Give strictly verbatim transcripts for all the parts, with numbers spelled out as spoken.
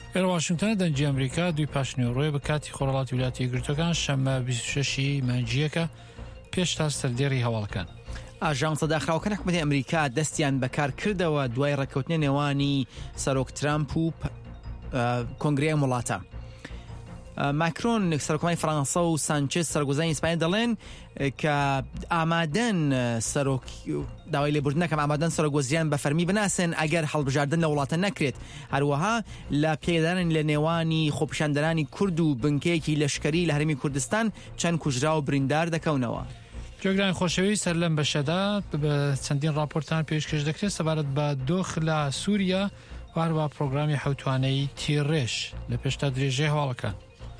لە واشنگتن دەنجی ئەمریکا دوی پاشنیوڕۆی بە کاتی خۆرهڵاتی ویلایەتە یەکگرتووەکان شەمە بیست و شەشی مانگیەکە پێش تا سەردێڕی هەواڵەکان. ئاژانسە داخراوەکان حکومەتی ئەمریکا دەستیان بەکار کردەوە دوای ڕێکەوتنی نێوانی سەرۆک ترامپ و کۆنگرەی وڵاتە. ماکرۆن سەرۆکۆماری فەڕەنسا و سانچێز سەرگوزانی ئیسپانیا دەڵێن کە ئامادەن سەرۆک داوای لێبوردنەکەم ئامادەن سەرۆکوەزیریان بە فەرمی بناسن ئەگەر هەڵبژاردن لە وڵاتە نەکرێت. هەروەها لە پێدانن لە نێوانی خۆپیشاندەرانی کورد و بنکەیەکی لەشکری لە هەرێمی کوردستان چەند کوژرا و بریندار دەکەونەوە. جۆگرانی خۆشەوی سەر لەم بەشەدا بە چەندین راپۆرتان پێشکەش دەکرێت سەبارەت بە دۆخ لە سووریا وهروە پرۆگرامی حەوتوانەی تیڕێژ لە پێشتا درێژەی هەواڵەکان.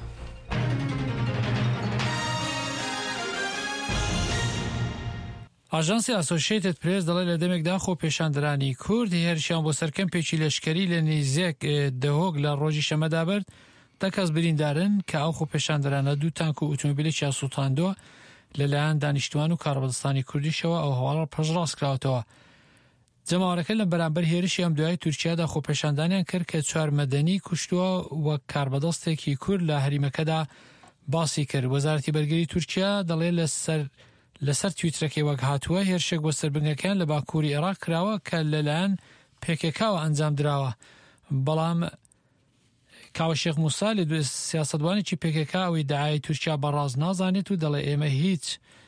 ئاژانسی ئاسۆشیێتد پرێس دەڵێت لە دەمێکدا خۆ پێشاندەرانی کورد هێرشیان بۆ سەرکەمپێکی لەشکری لە نێزێک دەهۆک لە ڕۆژی شەمەدا برد. دە کەس بریندارن کە ئەو خۆ پێشاندەرانە دوو تانک و ئۆتۆمۆبیلێکیان سووتاندووە لەلایەن دانیشتوان و کارەبەدستانی کوردیشەوە ئەو هەواڵە پەشڕاست کراوەتەوە. جەماوەرەکە لە بەرامبەر هێرشی ئەم دوای تورکیادا خۆ پێشاندانیان کرد کە چوار مەدەنی کوشتووە وەک کاربەدەستێکی کورد لە هەریمەکەدا باسی کرد. وەزارەتی بەرگەری تورکیا دەڵێت لەسەر لەسەر تویترەکەی وەک هاتووە هێرشێک بۆ سەربنگەکان لە باکووری عێراق کراوە کە لەلایەن پێکێکاوە ئەنجام درراوە. بەڵام کاوە شێخ موسا لە دوێ سیاسەتوانێکی پێکێکا ئەوەی داعای تورکیا بەڕاست نازانێت و دەڵێ ئێمە هیچ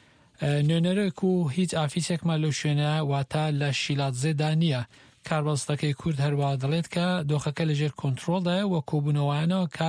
نوێنەرێک و هیچ ئافیسێکمان لەو شوێنە واتە لە شیلاتزێدا نییە. کاربەستەکەی کورد هەروە دەڵێت کە دۆخەکە لەژێر کۆنتڕۆڵدایە وە کۆبوونەوەیانەوە کە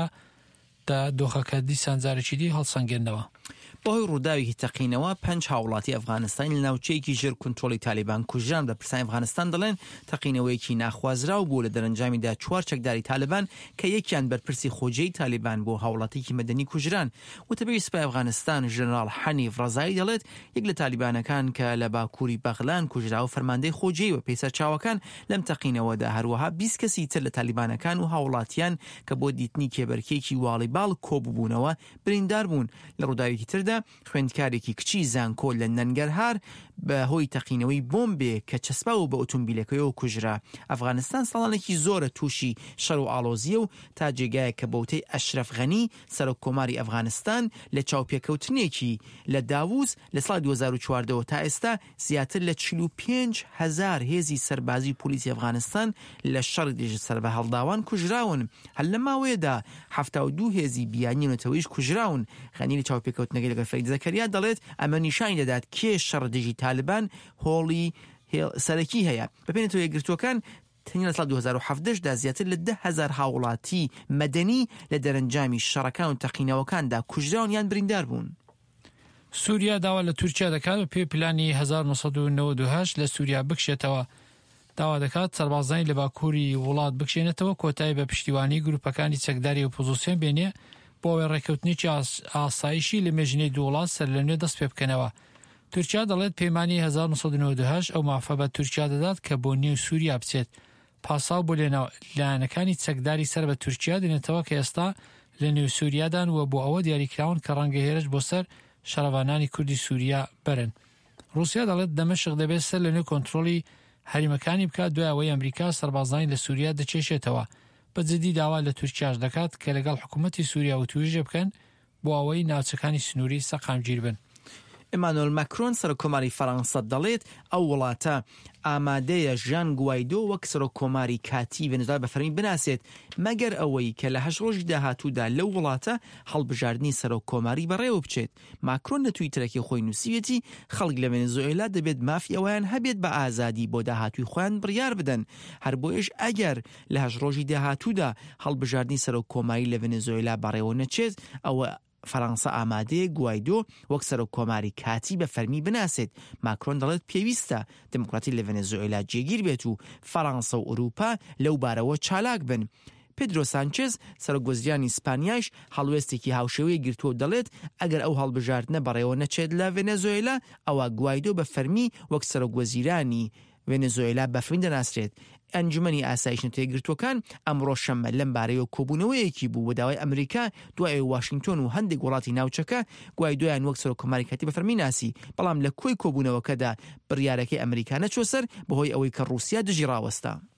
دۆخەکە دیسان جارێکی دی هەڵسەنگێنەوە. بەهۆی ڕووداوێکی تەقینەوە پەنج هاوڵاتی ئەفغانستان لە ناوچەیەکی ژێر کۆنتڕۆڵی تالیبان کوژران. بە پرسانی ئەفغانستان دەڵێن تەقینەوەیەکی ناخوازراو بوو لە دەرەنجامیدا چوار چەکداری تالیبان کە یەکیان بەرپرسی خۆجەی تالیبان بۆ هاوڵاتێکی مەدەنی کوژران. وتەبەوی سوپای ئەفغانستان ژنەڕاڵ حەنیف ڕەزایی دەڵێت یەک لە تالیبانەکان کە لە باکووری بەغلان کوژرا و فەرماندەی خۆجەی و پێی سەرچاوەکان لەم تەقینەوەدا هەروەها بیست کەسی تر لە تالیبانەکان و هاوڵاتیان کە بۆ دیتنی کێبەرکێکی واڵیباڵ کۆبووبوونەوە بریندار بوون. لە ڕووداوێکی تردا خوێندکارێکی کچی زانکۆ لە نەنگەرهار بە هۆی تەقینەوەی بۆمبێ کە چەسپاوە بە ئۆتۆمبیلەکەیەوە کوژرا. ئەفغانستان ساڵانێکی زۆرە تووشی شەڕ و ئاڵۆزیە و تا جێگایە کە بەوتەی ئەشرەف غەنی سەرۆک کۆماری ئەفغانستان لە چاوپێکەوتنێکی لە داووز لە ساڵی دوو هەزار و چواردە تا ئێستا زیاتر لە چل و پێنج هەزار هێزی سەربازی پۆلیسی ئەفغانستان لە شەڕی دژ سەر بە هەڵداوان کوژراون. هەر لە ماوەیەدا هەفتە و دوو هێزی بیانیونەتەوەیش کوژراون. غەنی لە چاوپێکەوتنەکەی لەگەڵ فەرید زەکەریا دەڵێت ئەمە نیشانی دەدات کێ شەڕ دژی تالیبان هۆڵی سەرەکی هەیە. بەپێنێتەوە یەکگرتووەکان تەنیا لە ساڵ دوو هەزار و حەڤدەشدا زیاتر لە ده هەزار هاوڵاتی مەدەنی لە دەرەنجامی شەڕەکان و تەقینەوەکاندا کوژراون یان بریندار بوون. سووریا داوا لە تورکیا دەکات و پێ پلانی هەزار و نۆ سەد و نەوەد و هەشت لە سووریا بکشێتەوە. داوا دەکات سەربازانی لە باکووری وڵات بکشێنێتەوە کۆتایی بە پشتیوانی گروپەکانی چەکداری ئۆپۆزیسیۆن بێنێ بۆ ئەوەی ڕێکەوتنێکی ئاسایشی لە مێژنەی دوو وڵات سەر لە نوێ دەست پێ بکەنەوە. تورکیا دەڵێت پەیمانی هەزار و نۆ سەد و نەوەد و هەشت ئەو مافە بە تورکیا دەدات کە بۆ نێو سووریا بچێت. پاساو بۆ لایەنەکانی چەکداری سەر بە تورکیا دێنێتەوە کە ئێستا لە نێو سووریادان و بۆ ئەوە دیاریکراون کە ڕەنگە هێرش بۆ سەر شەڕەوانانی کوردی سووریا بەرن. رووسیا دەڵێت دەمەشق دەبێت سەر لە نێو کۆنتڕۆڵی هەریمەکانی بکات دوای ئەوەی ئەمریکا سەربازانی لە سووریا دەچێشێتەوە. بەجددی داوا لە تورکیاش دەکات کە لەگەڵ حکوومەتی سووریا و توێژە بکەن بۆ ئەوەی ناوچەکانی سنووری سەقامگیر بن. ئێمانوێل ماکرۆن سەرۆکۆماری فەڕەنسا دەڵێت ئەو وڵاتە ئامادەیە ژان گوایدۆ وەک سەرۆکۆماری کاتی ڤێنزوێلا بە فەرمی بناسێت مەگەر ئەوەی کە لە هەشت ڕۆژی داهاتوودا لەو وڵاتە هەڵبژاردننی سەرۆکۆماری بەڕێوە بچێت. ماکرۆن لە تویترەکەی خۆی نووسیوێتی خەڵک لە ڤێنزوێلا دەبێت مافی ئەویان هەبێت بە ئازادی بۆ داهاتووی خۆیان بڕیار بدەن. هەر بۆیش ئەگەر لە هەشت ڕۆژی داهاتوودا هەڵبژاردننی سەرۆکۆماری لە ڤێنزوێلا بەڕێوە نەچێت ئەوە فەڕەنسا ئامادەیە گوایدۆ وەک سەرۆکۆماری کاتی بە فەرمی بناسێت. ماکرۆن دەڵێت پێویستە دموکراتی لە ڤێنزوێلا جێگیر بێت و فەڕەنسا و ئوروپا لەو بارەوە چالاک بن. پێدرۆ سانچێز سەرۆکوەزیرانی ئیسپانیاش هەڵوێستێکی هاوشێوەیە گرتووە دەڵێت ئەگەر ئەو هەڵبژاردنە بەڕێوە نەچێت لە ڤێنزوێلا ئەوە گوایدۆ بە فەرمی وەک سەرۆکوەزیرانی ڤێنزوێلا بە فەرمی دەناسرێت. ئەنجومەنی ئاسایش نەتەوەیەکگرتووەکان ئەمڕۆ شەممە لەم بارەیەوە کۆبوونەوەیەکی بوو بە داوای ئەمریکا دوای واشنگتۆن و هەندێک وڵاتی ناوچەکە گوایدۆیان وەک سەرۆکۆماری کاتی بە فەرمی ناسی. بەڵام لە کۆی کۆبوونەوەکەدا بڕیارەکەی ئەمریکا نەچۆ سەر بەهۆی ئەوەی کە ڕووسیا دژی ڕاوەستا.